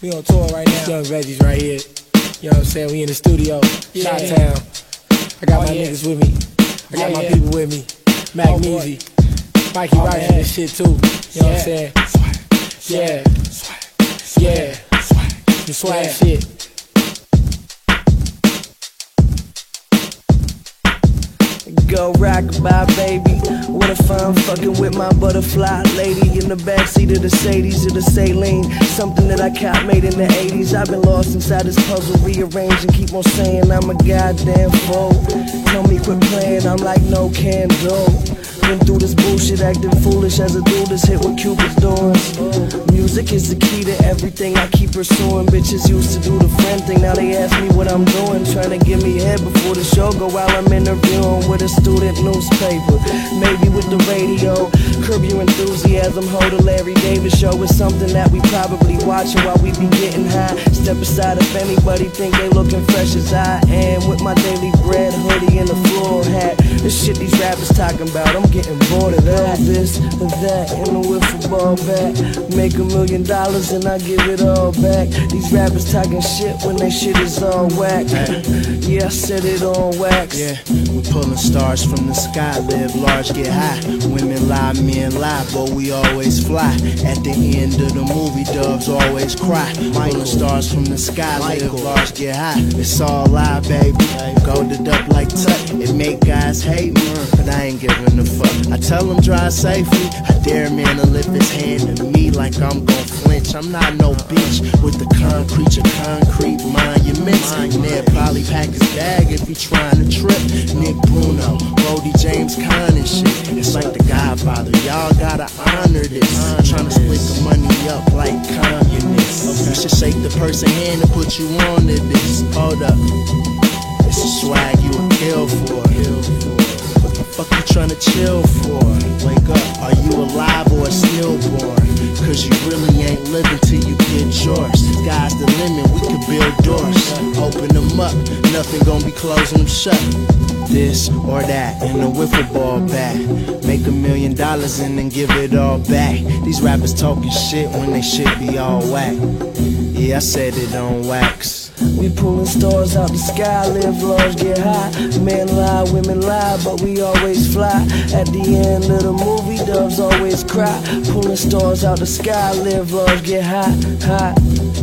We on tour right now. Young Veggies right here. You know what I'm saying? We in the studio, Chi-Town. I got my niggas with me. I got my people with me. Mac Meezy. Mikey writing this shit too. You know what I'm saying? Yeah. Some swag shit. Go rock-a-bye, baby. What if I'm fucking with my butterfly lady in the backseat of the Sadies or the Saline? Something that I caught made in the 80s. I've been lost inside this puzzle, rearrange and keep on saying I'm a goddamn fool. Tell me quit playing, I'm like no can do. Been through this bullshit, acting foolish as a dude that's hit with Cupid's doors. Music is the key to everything I keep pursuing. Bitches used to do the friend thing, now they ask me what I'm doing. Trying to give me head before the show go while I'm interviewing with a student newspaper. Maybe with the radio, Curb Your Enthusiasm, hold a Larry David show is something that we probably watching while we be getting high. Step aside if anybody think they looking fresh as I am, with my daily bread hoodie and a floor hat. This shit these rappers talking about, I'm getting bored of that. This or that in a wiffle ball bat. Make $1 million and I give it all back. These rappers talking shit when they shit is all whack. Yeah, I said it on wax. Yeah, we pulling stars from the sky, live large, get high. Women lie, men lie, but we always fly. At the end of the movie, doves always cry. Pulling stars from the sky, live large, get high. It's all live, baby. Golded up like Tut. It make guys hate me, but I ain't giving a fuck. I tell them drive safely. I dare a man to lift his hand to me like I'm gon' flinch. I'm not no bitch with the concrete, your concrete monuments. And they'll probably pack his bag if he trying to trip. Nick Bruno, Brody James Conn and shit. It's like the Godfather, y'all gotta honor this. Trying to split the money up like communists. You should shake the person's hand and put you on to this. Hold up, it's a swag you would kill for. What the fuck you tryna chill for? Wake up, are you alive or a stillborn? Cause you really ain't living till you get yours. Sky's the limit, we can build doors. Open them up, nothing gon' be closing them shut. This or that, in a wiffle ball bat. Make $1 million and then give it all back. These rappers talking shit when they shit be all whack. Yeah, I said it on wax. We pulling stars out the sky, live large, get high. Men lie, women lie, but we always fly. At the end of the movie, doves always cry. Pulling stars out the sky, live large, get high.